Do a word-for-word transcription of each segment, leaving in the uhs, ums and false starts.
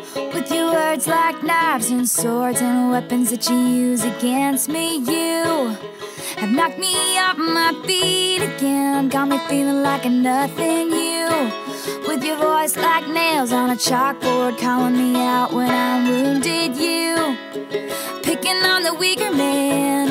with your words like knives and swords and weapons that you use against me. You have knocked me off my feet again, got me feeling like a nothing. You, with your voice like nails on a chalkboard, calling me out when I'm wounded. You, picking on the weaker man.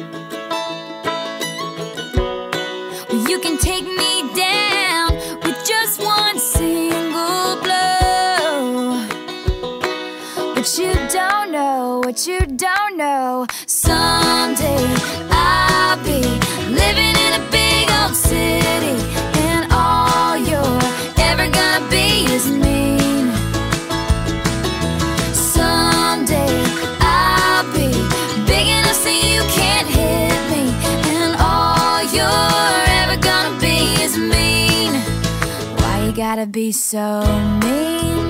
Well, you can take me down with just one single blow. But you don't know what you don't know. Someday I'll be living in a big old city, and all you're ever gonna be is mean. Someday I'll be big enough so you can't hit me, and all you're ever gonna be is mean. Why you gotta be so mean?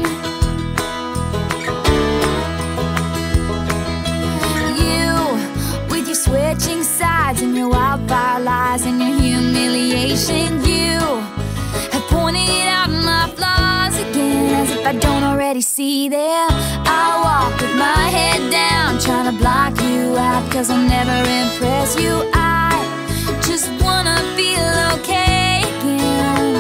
Switching sides and your wildfire lies and your humiliation. You have pointed out my flaws again, as if I don't already see them. I walk with my head down, trying to block you out, cause I'll never impress you. I just wanna feel okay again.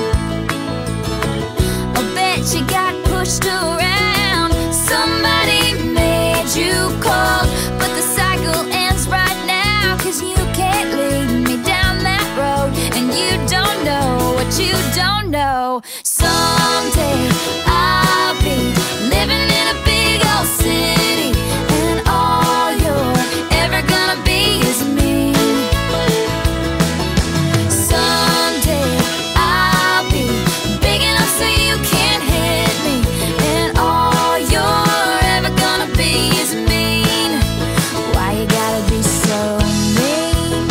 I bet you got pushed around, somebody made you cold, but the cycle ends right now, cause you can't lead me down that road, and you don't know what you don't know. Someday I'll be living in a big old city, and all you're ever gonna be is me. Someday I'll be big enough so you can't hit me, and all you're ever gonna be is mean. Why you gotta be so mean?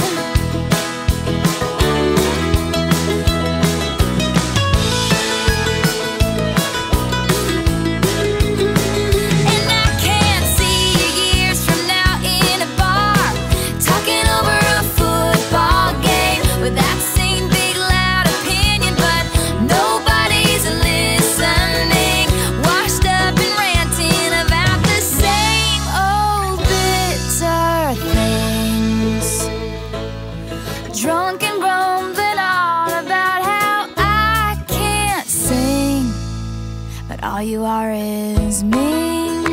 And I can't see you years from now in a bar, talking over a football game with that same big loud opinion, but nobody's listening, washed up and ranting about the same old bitter things, drunk and grumbling on about how I can't sing, but all you are is mean.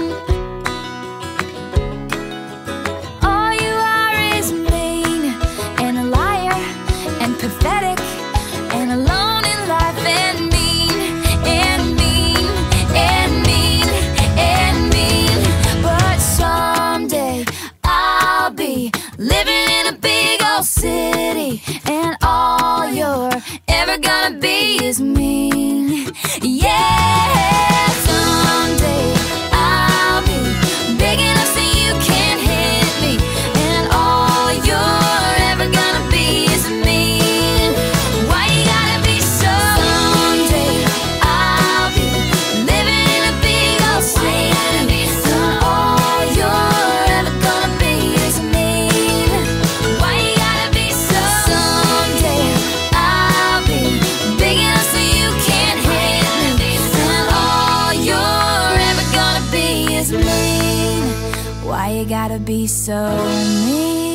All you are is mean, and a liar, and pathetic, and alone in life, and mean, and mean, and mean, and mean. But someday I'll be living in a big old city, and all you're ever gonna be is mean. Yeah, someday I'll be big enough so you can't hit me, and all you're ever gonna be is mean. Why you gotta be so Someday I'll be living in a big old city, and all you're ever gonna be is mean. Why you gotta be so Someday I'll be big enough so you can't hit me, and all you're ever gonna be is mean. Why you gotta be so mean?